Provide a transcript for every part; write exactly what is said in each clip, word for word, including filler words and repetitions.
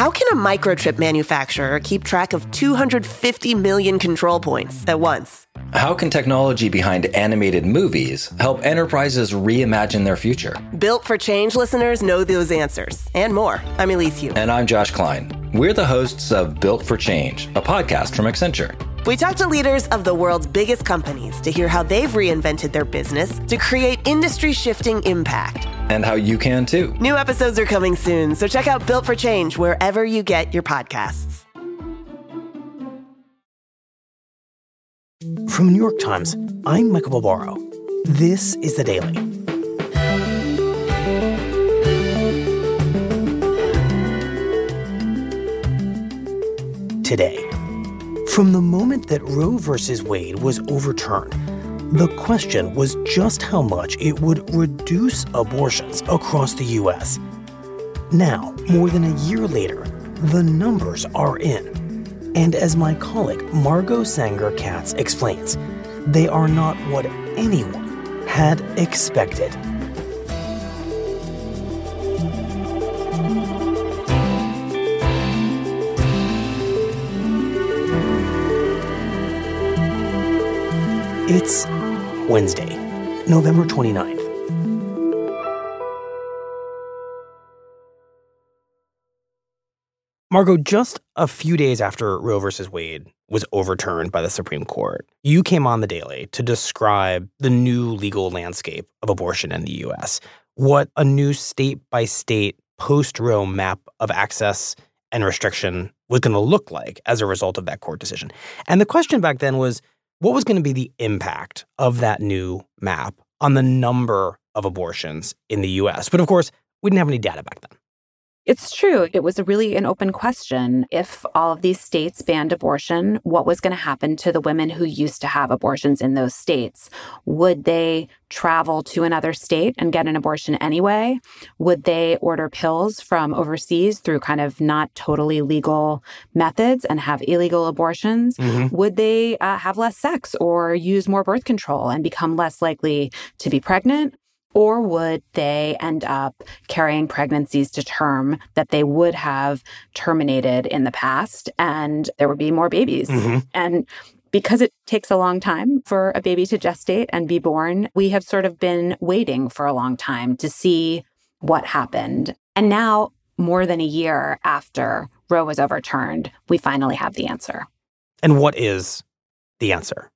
How can a microchip manufacturer keep track of two hundred fifty million control points at once? How can technology behind animated movies help enterprises reimagine their future? Built for Change listeners know those answers and more. I'm Elise Hu. And I'm Josh Klein. We're the hosts of Built for Change, a podcast from Accenture. We talk to leaders of the world's biggest companies to hear how they've reinvented their business to create industry-shifting impact. And how you can too. New episodes are coming soon, so check out Built for Change wherever you get your podcasts. From New York Times, I'm Michael Barbaro. This is The Daily. Today, from the moment that Roe versus Wade was overturned, the question was just how much it would reduce abortions across the U S. Now, more than a year later, the numbers are in. And as my colleague Margot Sanger-Katz explains, they are not what anyone had expected. It's Wednesday, November twenty-ninth. Margot, just a few days after Roe versus Wade was overturned by the Supreme Court, you came on The Daily to describe the new legal landscape of abortion in the U S, what a new state-by-state post-Roe map of access and restriction was going to look like as a result of that court decision. And the question back then was, what was going to be the impact of that new map on the number of abortions in the U S? But of course, we didn't have any data back then. It's true. It was a really an open question. If all of these states banned abortion, what was going to happen to the women who used to have abortions in those states? Would they travel to another state and get an abortion anyway? Would they order pills from overseas through kind of not totally legal methods and have illegal abortions? Mm-hmm. Would they uh, have less sex or use more birth control and become less likely to be pregnant? Or would they end up carrying pregnancies to term that they would have terminated in the past, and there would be more babies? Mm-hmm. And because it takes a long time for a baby to gestate and be born, we have sort of been waiting for a long time to see what happened. And now, more than a year after Roe was overturned, we finally have the answer. And what is the answer?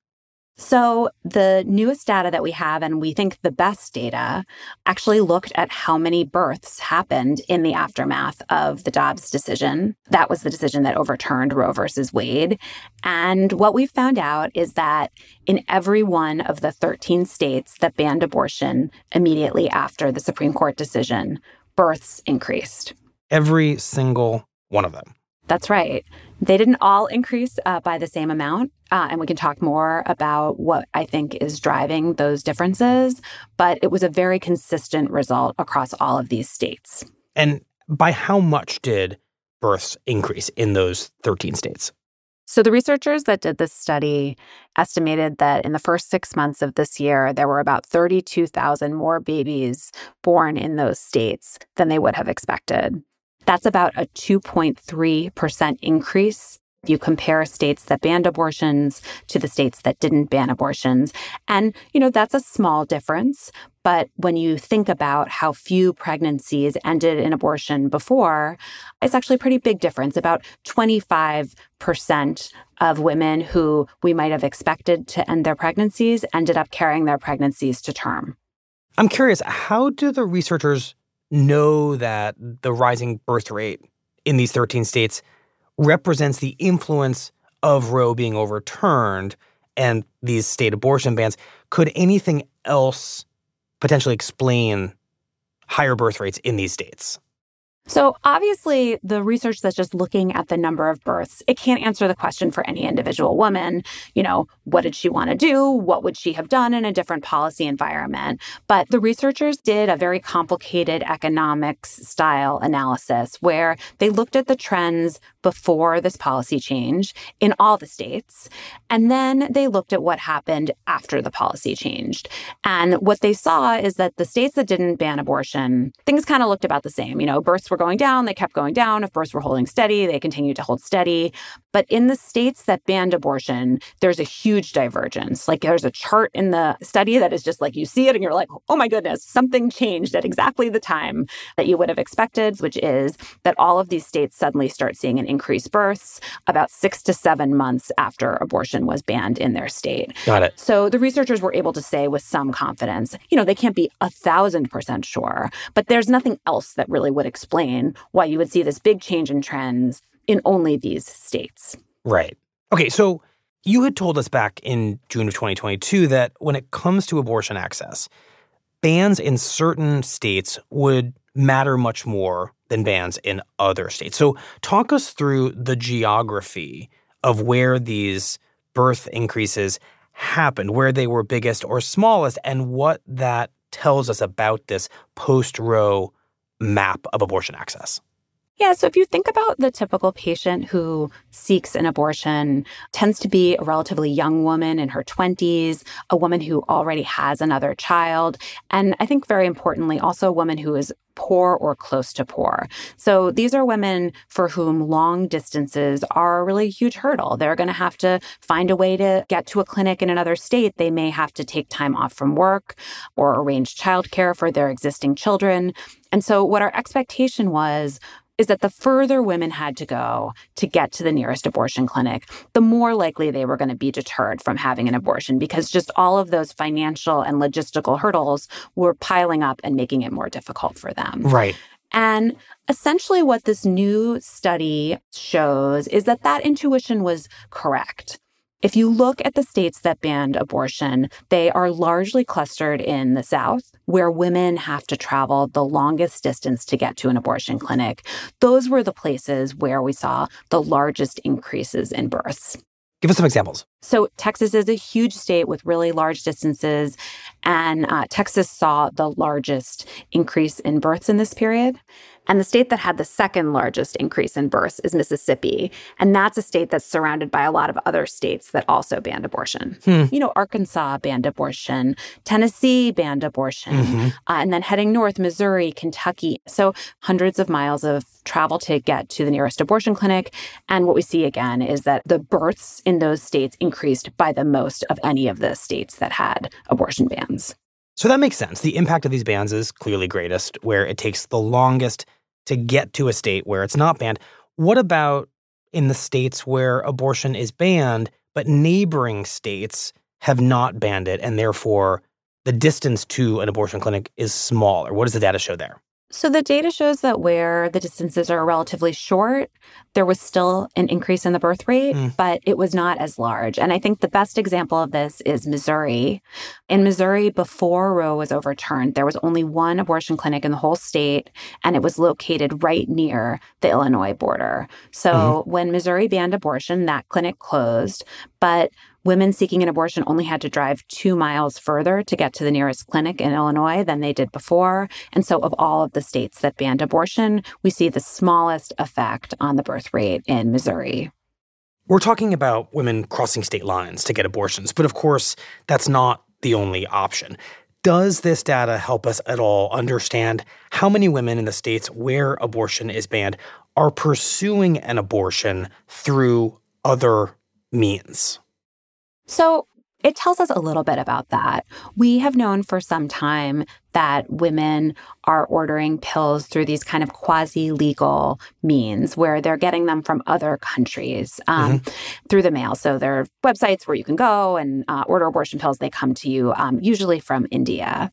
So the newest data that we have, and we think the best data, actually looked at how many births happened in the aftermath of the Dobbs decision. That was the decision that overturned Roe versus Wade. And what we found out is that in every one of the thirteen states that banned abortion immediately after the Supreme Court decision, births increased. Every single one of them. That's right. They didn't all increase uh, by the same amount, uh, and we can talk more about what I think is driving those differences, but it was a very consistent result across all of these states. And by how much did births increase in those thirteen states? So the researchers that did this study estimated that in the first six months of this year, there were about thirty-two thousand more babies born in those states than they would have expected. That's about a two point three percent increase if you compare states that banned abortions to the states that didn't ban abortions. And, you know, that's a small difference. But when you think about how few pregnancies ended in abortion before, it's actually a pretty big difference. About twenty-five percent of women who we might have expected to end their pregnancies ended up carrying their pregnancies to term. I'm curious, how do the researchers know that the rising birth rate in these thirteen states represents the influence of Roe being overturned and these state abortion bans? Could anything else potentially explain higher birth rates in these states? So obviously, the research that's just looking at the number of births, it can't answer the question for any individual woman. You know, what did she want to do? What would she have done in a different policy environment? But the researchers did a very complicated economics style analysis where they looked at the trends before this policy change in all the states. And then they looked at what happened after the policy changed. And what they saw is that the states that didn't ban abortion, things kind of looked about the same. You know, births were going down, they kept going down. If births were holding steady, they continued to hold steady. But in the states that banned abortion, there's a huge divergence. Like there's a chart in the study that is just like you see it and you're like, oh my goodness, something changed at exactly the time that you would have expected, which is that all of these states suddenly start seeing an increased births about six to seven months after abortion was banned in their state. Got it. So the researchers were able to say with some confidence, you know, they can't be a thousand percent sure, but there's nothing else that really would explain why you would see this big change in trends in only these states. Right. Okay, so you had told us back in June of twenty twenty-two that when it comes to abortion access, bans in certain states would matter much more than bans in other states. So talk us through the geography of where these birth increases happened, where they were biggest or smallest, and what that tells us about this post-Roe map of abortion access. Yeah, so if you think about the typical patient who seeks an abortion, tends to be a relatively young woman in her twenties, a woman who already has another child, and I think very importantly, also a woman who is poor or close to poor. So these are women for whom long distances are a really huge hurdle. They're going to have to find a way to get to a clinic in another state. They may have to take time off from work or arrange childcare for their existing children. And so what our expectation was is that the further women had to go to get to the nearest abortion clinic, the more likely they were going to be deterred from having an abortion because just all of those financial and logistical hurdles were piling up and making it more difficult for them. Right. And essentially what this new study shows is that that intuition was correct. If you look at the states that banned abortion, they are largely clustered in the South, where women have to travel the longest distance to get to an abortion clinic. Those were the places where we saw the largest increases in births. Give us some examples. So Texas is a huge state with really large distances, and uh, Texas saw the largest increase in births in this period. And the state that had the second largest increase in births is Mississippi. And that's a state that's surrounded by a lot of other states that also banned abortion. Hmm. You know, Arkansas banned abortion, Tennessee banned abortion, mm-hmm. uh, and then heading north, Missouri, Kentucky. So hundreds of miles of travel to get to the nearest abortion clinic. And what we see again is that the births in those states increased by the most of any of the states that had abortion bans. So that makes sense. The impact of these bans is clearly greatest where it takes the longest to get to a state where it's not banned. What about in the states where abortion is banned, but neighboring states have not banned it, and therefore the distance to an abortion clinic is smaller? What does the data show there? So the data shows that where the distances are relatively short, there was still an increase in the birth rate, mm. but it was not as large. And I think the best example of this is Missouri. In Missouri, before Roe was overturned, there was only one abortion clinic in the whole state, and it was located right near the Illinois border. So mm-hmm. when Missouri banned abortion, that clinic closed, but women seeking an abortion only had to drive two miles further to get to the nearest clinic in Illinois than they did before. And so of all of the states that banned abortion, we see the smallest effect on the birth rate in Missouri. We're talking about women crossing state lines to get abortions, but of course, that's not the only option. Does this data help us at all understand how many women in the states where abortion is banned are pursuing an abortion through other means? So it tells us a little bit about that. We have known for some time that women are ordering pills through these kind of quasi-legal means where they're getting them from other countries um, mm-hmm. through the mail. So there are websites where you can go and uh, order abortion pills. They come to you um, usually from India.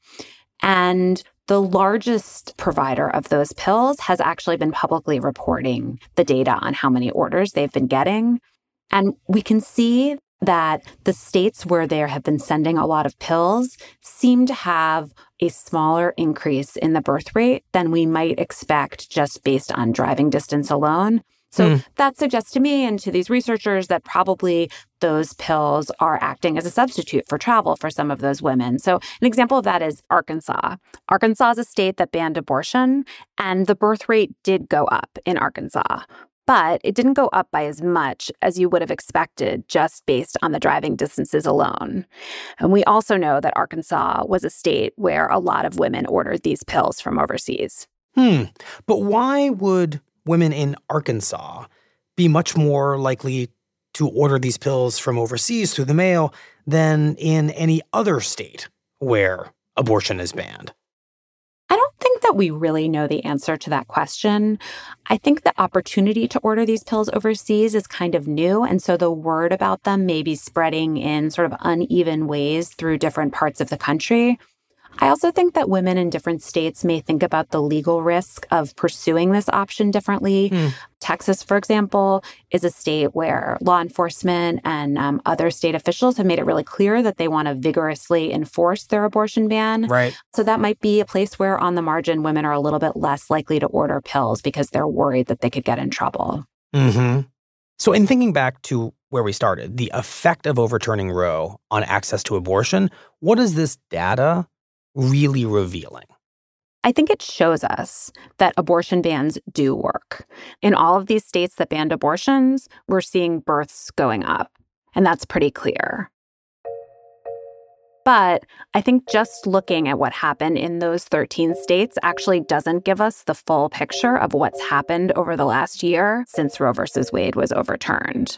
And the largest provider of those pills has actually been publicly reporting the data on how many orders they've been getting. And we can see that the states where they have been sending a lot of pills seem to have a smaller increase in the birth rate than we might expect just based on driving distance alone. So mm. that suggests to me and to these researchers that probably those pills are acting as a substitute for travel for some of those women. So an example of that is Arkansas. Arkansas is a state that banned abortion, and the birth rate did go up in Arkansas. But it didn't go up by as much as you would have expected just based on the driving distances alone. And we also know that Arkansas was a state where a lot of women ordered these pills from overseas. Hmm. But why would women in Arkansas be much more likely to order these pills from overseas through the mail than in any other state where abortion is banned? I don't think that we really know the answer to that question. I think the opportunity to order these pills overseas is kind of new, and so the word about them may be spreading in sort of uneven ways through different parts of the country. I also think that women in different states may think about the legal risk of pursuing this option differently. Mm. Texas, for example, is a state where law enforcement and um, other state officials have made it really clear that they want to vigorously enforce their abortion ban. Right. So that might be a place where, on the margin, women are a little bit less likely to order pills because they're worried that they could get in trouble. Mm-hmm. So in thinking back to where we started, the effect of overturning Roe on access to abortion, what is this data really revealing? I think it shows us that abortion bans do work. In all of these states that banned abortions, we're seeing births going up, and that's pretty clear. But I think just looking at what happened in those thirteen states actually doesn't give us the full picture of what's happened over the last year since Roe versus Wade was overturned.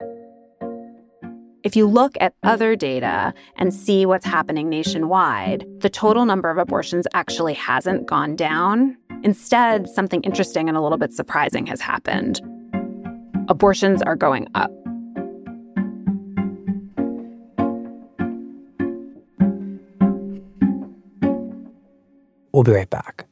If you look at other data and see what's happening nationwide, the total number of abortions actually hasn't gone down. Instead, something interesting and a little bit surprising has happened. Abortions are going up. We'll be right back.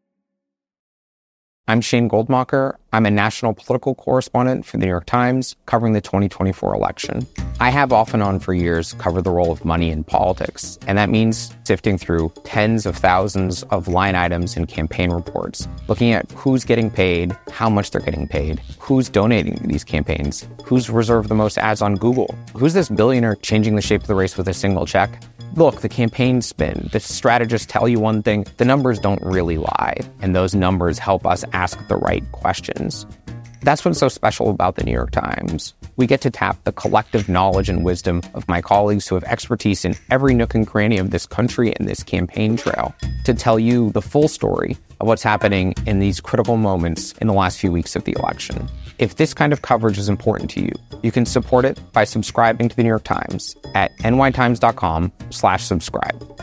I'm Shane Goldmacher. I'm a national political correspondent for the New York Times, covering the twenty twenty-four election. I have off and on for years covered the role of money in politics, and that means sifting through tens of thousands of line items in campaign reports, looking at who's getting paid, how much they're getting paid, who's donating to these campaigns, who's reserved the most ads on Google, who's this billionaire changing the shape of the race with a single check. Look, the campaign spin, the strategists tell you one thing, the numbers don't really lie, and those numbers help us ask the right questions. That's what's so special about the New York Times. We get to tap the collective knowledge and wisdom of my colleagues who have expertise in every nook and cranny of this country and this campaign trail to tell you the full story of what's happening in these critical moments in the last few weeks of the election. If this kind of coverage is important to you, you can support it by subscribing to the New York Times at nytimes.com slash subscribe.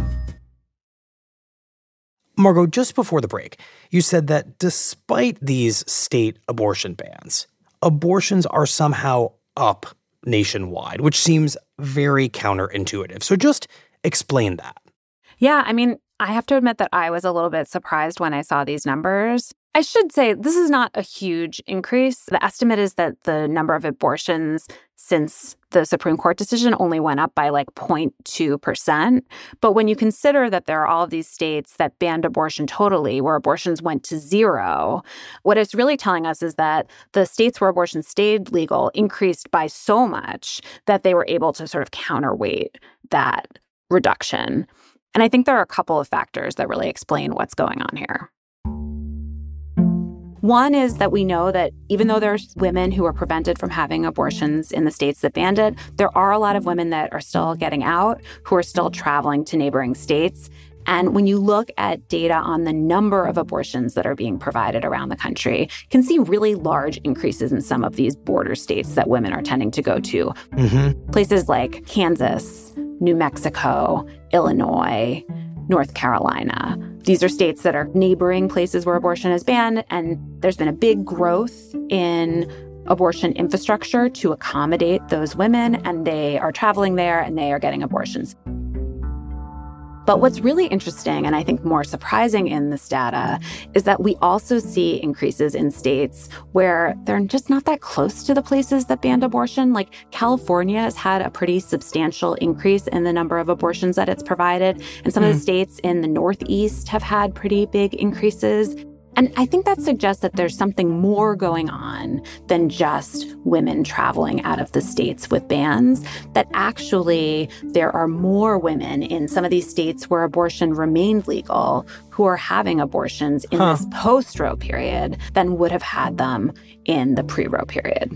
Margot, just before the break, you said that despite these state abortion bans, abortions are somehow up nationwide, which seems very counterintuitive. So just explain that. Yeah, I mean, I have to admit that I was a little bit surprised when I saw these numbers. I should say this is not a huge increase. The estimate is that the number of abortions since the Supreme Court decision only went up by like zero point two percent. But when you consider that there are all of these states that banned abortion totally, where abortions went to zero, what it's really telling us is that the states where abortion stayed legal increased by so much that they were able to sort of counterweight that reduction. And I think there are a couple of factors that really explain what's going on here. One is that we know that even though there's women who are prevented from having abortions in the states that banned it, there are a lot of women that are still getting out, who are still traveling to neighboring states. And when you look at data on the number of abortions that are being provided around the country, you can see really large increases in some of these border states that women are tending to go to. Mm-hmm. Places like Kansas, New Mexico, Illinois, North Carolina. These are states that are neighboring places where abortion is banned, and there's been a big growth in abortion infrastructure to accommodate those women, and they are traveling there and they are getting abortions. But what's really interesting, and I think more surprising in this data, is that we also see increases in states where they're just not that close to the places that banned abortion. Like California has had a pretty substantial increase in the number of abortions that it's provided. And some mm. of the states in the Northeast have had pretty big increases. And I think that suggests that there's something more going on than just women traveling out of the states with bans, that actually there are more women in some of these states where abortion remained legal who are having abortions in huh. this post-Roe period than would have had them in the pre-Roe period.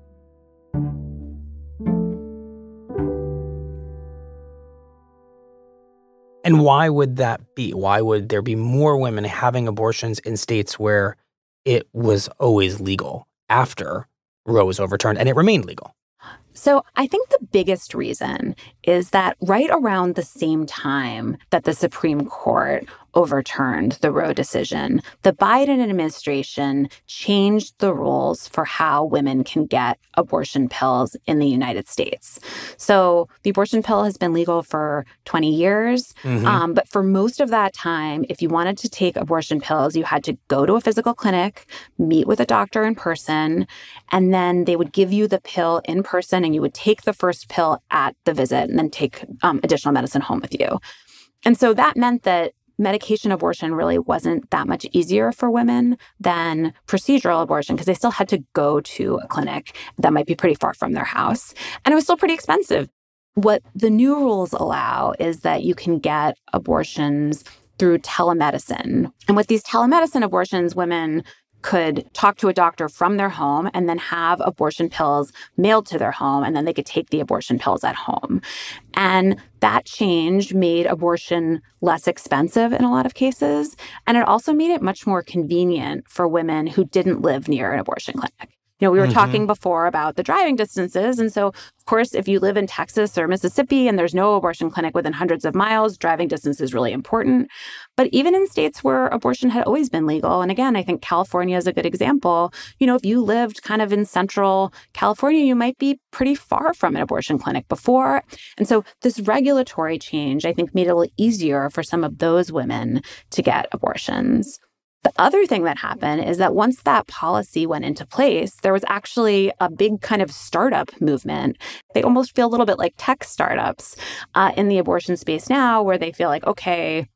And why would that be? Why would there be more women having abortions in states where it was always legal after Roe was overturned and it remained legal? So I think the biggest reason is that right around the same time that the Supreme Court overturned the Roe decision, the Biden administration changed the rules for how women can get abortion pills in the United States. So the abortion pill has been legal for twenty years. Mm-hmm. Um, but for most of that time, if you wanted to take abortion pills, you had to go to a physical clinic, meet with a doctor in person, and then they would give you the pill in person and you would take the first pill at the visit and then take um, additional medicine home with you. And so that meant that medication abortion really wasn't that much easier for women than procedural abortion because they still had to go to a clinic that might be pretty far from their house. And it was still pretty expensive. What the new rules allow is that you can get abortions through telemedicine. And with these telemedicine abortions, women could talk to a doctor from their home and then have abortion pills mailed to their home, and then they could take the abortion pills at home. And that change made abortion less expensive in a lot of cases. And it also made it much more convenient for women who didn't live near an abortion clinic. You know, we were mm-hmm. talking before about the driving distances. And so, of course, if you live in Texas or Mississippi and there's no abortion clinic within hundreds of miles, driving distance is really important. But even in states where abortion had always been legal, and again, I think California is a good example, you know, if you lived kind of in central California, you might be pretty far from an abortion clinic before. And so this regulatory change, I think, made it a little easier for some of those women to get abortions. The other thing that happened is that once that policy went into place, there was actually a big kind of startup movement. They almost feel a little bit like tech startups uh, in the abortion space now, where they feel like, okay,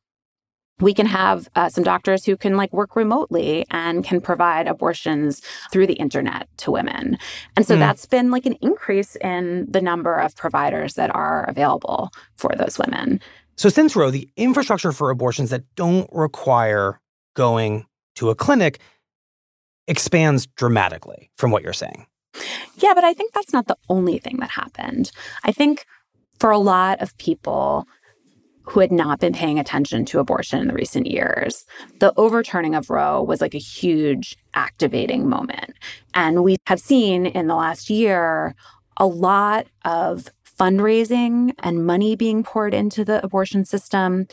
we can have uh, some doctors who can like work remotely and can provide abortions through the internet to women. And so mm. that's been like an increase in the number of providers that are available for those women. So since Roe, the infrastructure for abortions that don't require going to a clinic expands dramatically from what you're saying. Yeah, but I think that's not the only thing that happened. I think for a lot of people who had not been paying attention to abortion in the recent years, the overturning of Roe was like a huge activating moment. And we have seen in the last year a lot of fundraising and money being poured into the abortion system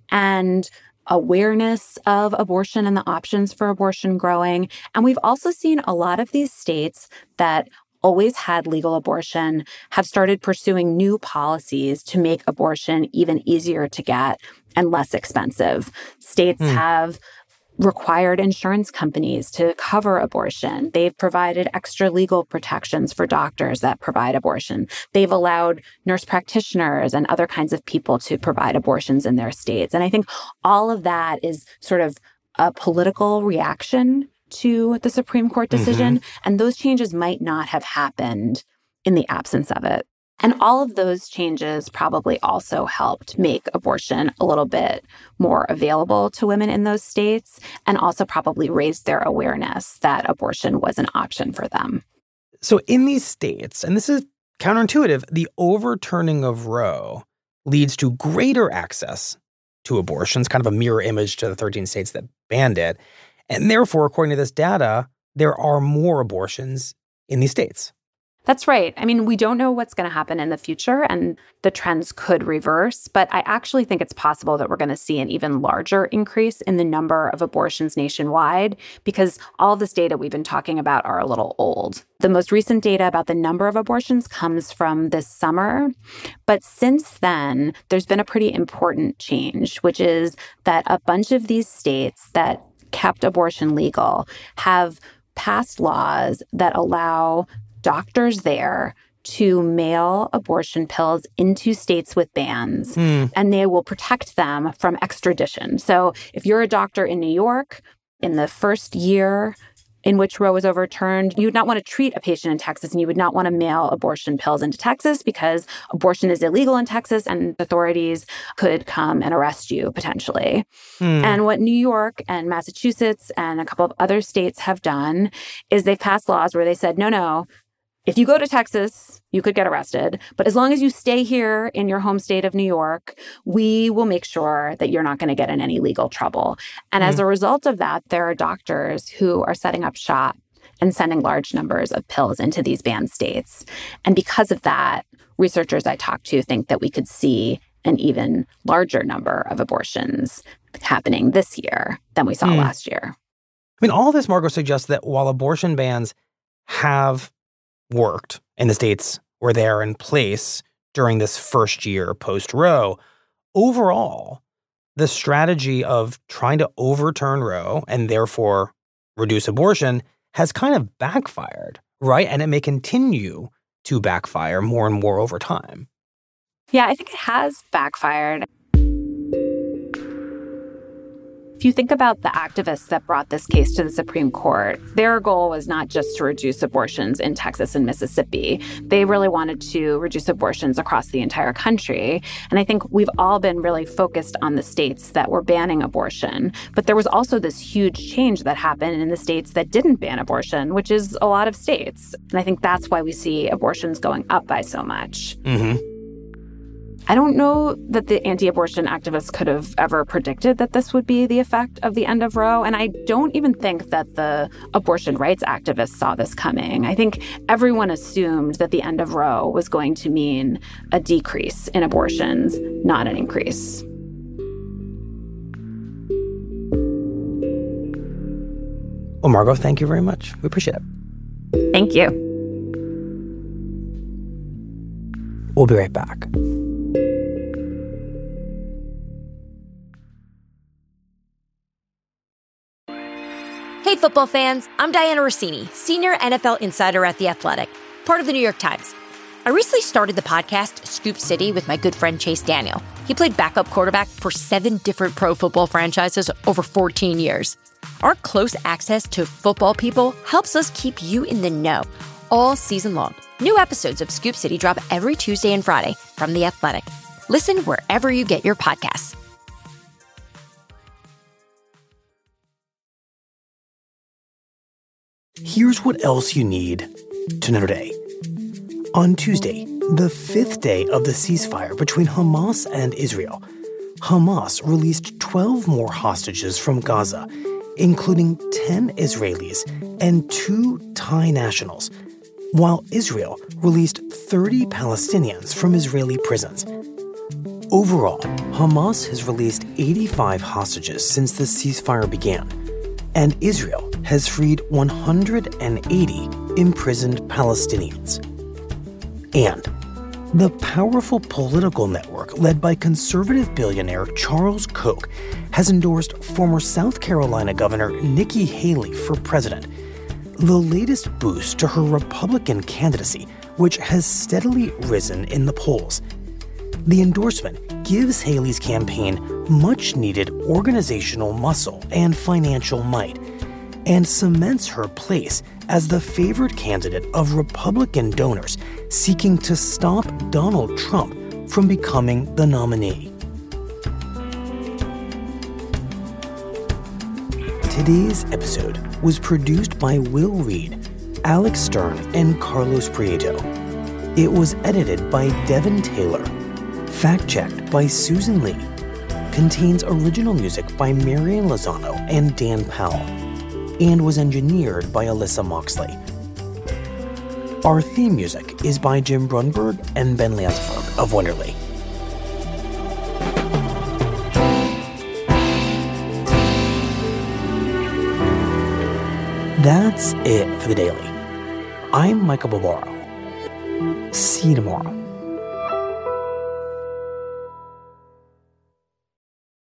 and awareness of abortion and the options for abortion growing. And we've also seen a lot of these states that always had legal abortion have started pursuing new policies to make abortion even easier to get and less expensive. States mm. have required insurance companies to cover abortion. They've provided extra legal protections for doctors that provide abortion. They've allowed nurse practitioners and other kinds of people to provide abortions in their states. And I think all of that is sort of a political reaction to the Supreme Court decision. Mm-hmm. And those changes might not have happened in the absence of it. And all of those changes probably also helped make abortion a little bit more available to women in those states and also probably raised their awareness that abortion was an option for them. So in these states, and this is counterintuitive, the overturning of Roe leads to greater access to abortions, kind of a mirror image to the thirteen states that banned it. And therefore, according to this data, there are more abortions in these states. That's right. I mean, we don't know what's going to happen in the future, and the trends could reverse. But I actually think it's possible that we're going to see an even larger increase in the number of abortions nationwide because all this data we've been talking about are a little old. The most recent data about the number of abortions comes from this summer. But since then, there's been a pretty important change, which is that a bunch of these states that kept abortion legal have passed laws that allow doctors there to mail abortion pills into states with bans, mm. and they will protect them from extradition. So if you're a doctor in New York in the first year in which Roe was overturned, you would not want to treat a patient in Texas and you would not want to mail abortion pills into Texas because abortion is illegal in Texas and authorities could come and arrest you potentially. Mm. And what New York and Massachusetts and a couple of other states have done is they've passed laws where they said, no, no, if you go to Texas, you could get arrested. But as long as you stay here in your home state of New York, we will make sure that you're not going to get in any legal trouble. And mm-hmm. as a result of that, there are doctors who are setting up shop and sending large numbers of pills into these banned states. And because of that, researchers I talked to think that we could see an even larger number of abortions happening this year than we saw mm. last year. I mean, all of this, Margot, suggests that while abortion bans have worked in the states where they are in place during this first year post-Roe, overall, the strategy of trying to overturn Roe and therefore reduce abortion has kind of backfired, right? And it may continue to backfire more and more over time. Yeah, I think it has backfired. If you think about the activists that brought this case to the Supreme Court, their goal was not just to reduce abortions in Texas and Mississippi. They really wanted to reduce abortions across the entire country. And I think we've all been really focused on the states that were banning abortion. But there was also this huge change that happened in the states that didn't ban abortion, which is a lot of states. And I think that's why we see abortions going up by so much. Mm-hmm. I don't know that the anti-abortion activists could have ever predicted that this would be the effect of the end of Roe. And I don't even think that the abortion rights activists saw this coming. I think everyone assumed that the end of Roe was going to mean a decrease in abortions, not an increase. Well, Margot, thank you very much. We appreciate it. Thank you. We'll be right back. Hey, football fans, I'm Diana Rossini, senior N F L insider at The Athletic, part of the New York Times. I recently started the podcast Scoop City with my good friend Chase Daniel. He played backup quarterback for seven different pro football franchises over fourteen years. Our close access to football people helps us keep you in the know all season long. New episodes of Scoop City drop every Tuesday and Friday from The Athletic. Listen wherever you get your podcasts. Here's what else you need to know today. On Tuesday, the fifth day of the ceasefire between Hamas and Israel, Hamas released twelve more hostages from Gaza, including ten Israelis and two Thai nationals, while Israel released thirty Palestinians from Israeli prisons. Overall, Hamas has released eighty-five hostages since the ceasefire began, and Israel has freed one hundred eighty imprisoned Palestinians. And the powerful political network led by conservative billionaire Charles Koch has endorsed former South Carolina Governor Nikki Haley for president, the latest boost to her Republican candidacy, which has steadily risen in the polls. The endorsement gives Haley's campaign much-needed organizational muscle and financial might, and cements her place as the favored candidate of Republican donors seeking to stop Donald Trump from becoming the nominee. Today's episode was produced by Will Reed, Alex Stern, and Carlos Prieto. It was edited by Devin Taylor. Fact-checked by Susan Lee. Contains original music by Marian Lozano and Dan Powell. And was engineered by Alyssa Moxley. Our theme music is by Jim Brunberg and Ben Landsberg of Wonderly. That's it for the Daily. I'm Michael Barbaro. See you tomorrow.